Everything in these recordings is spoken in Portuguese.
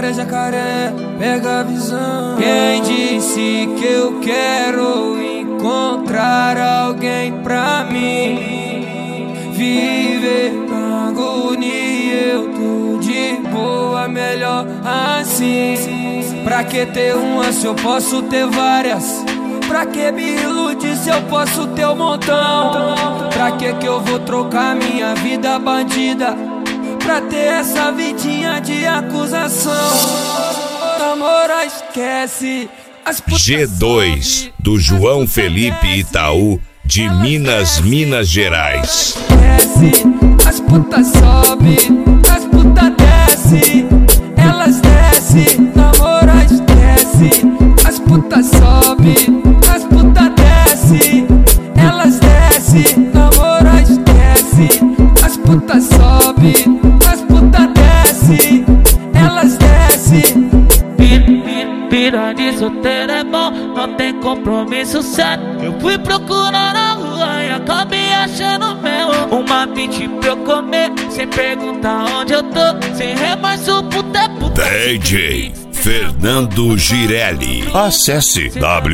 jacaré, jacaré, pega a visão. Quem disse que eu quero encontrar alguém pra mim? Viver na agonia, eu tô de boa, melhor assim. Pra que ter uma se eu posso ter várias? Pra que me iludir se eu posso ter um montão? Pra que eu vou trocar minha vida bandida pra ter essa vidinha de acusação? Namora, esquece as putas. G2 do João Felipe Itaú, de Minas Gerais. Esquece, as putas sobe, as putas desce, elas desce. Namora, esquece, as putas sobe, as putas desce, elas desce. Namora, esquece, as putas sobe, as putas desce, elas desce. Vida de solteiro é bom, não tem compromisso sério. Eu fui procurar na rua e acabei achando meu. Uma bitch pra eu comer, sem perguntar onde eu tô, sem remorso, puta é puta. DJ Fernando Girelli. Acesse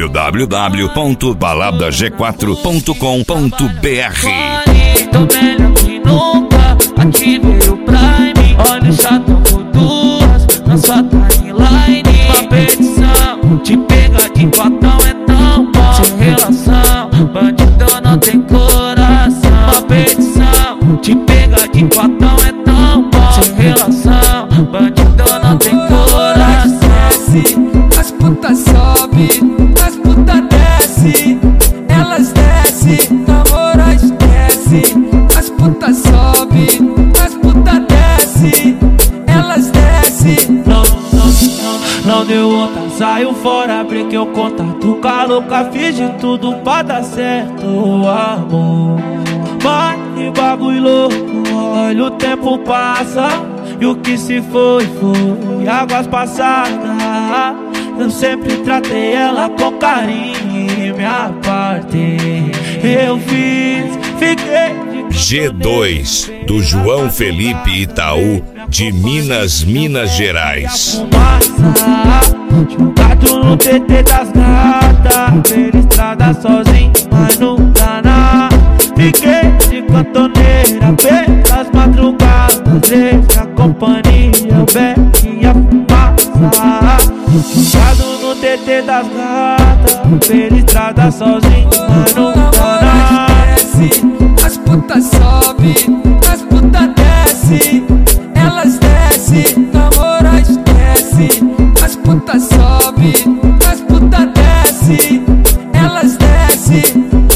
www.baladag4.com.br. Tô melhor que nunca, ativei o Prime. Olha o chato por duas, na sua timeline. Uma petição, te pegar de quatão é tão bom. Sem relação, bandido não tem coração. Uma petição, te pegar de quatão é tão bom. Sem relação, bandido não tem coração. As putas sobe, as putas desce, elas desce. Namora, esquece, as putas sobe, as putas desce, elas desce. Não deu outra, saiu fora, abri que eu contato com a louca, fiz de tudo pra dar certo, amor. Mas que bagulho louco, olha o tempo passa, e o que se foi, águas passadas. Eu sempre tratei ela com carinho e minha parte eu fiz, fiquei de... G2 do João Felipe Itaú, de Minas Gerais. Jogado no TT das gatas, pela estrada sozinho, mas não dá nada. Fiquei de cantoneira pelas madrugadas, desde a companhia, o beck e a fumaça. Jogado no TT das gatas, pela estrada sozinho, mas não dá nada. As putas sobe, as putas desce, elas desce. Namora, esquece, as putas sobe, as putas desce, elas desce.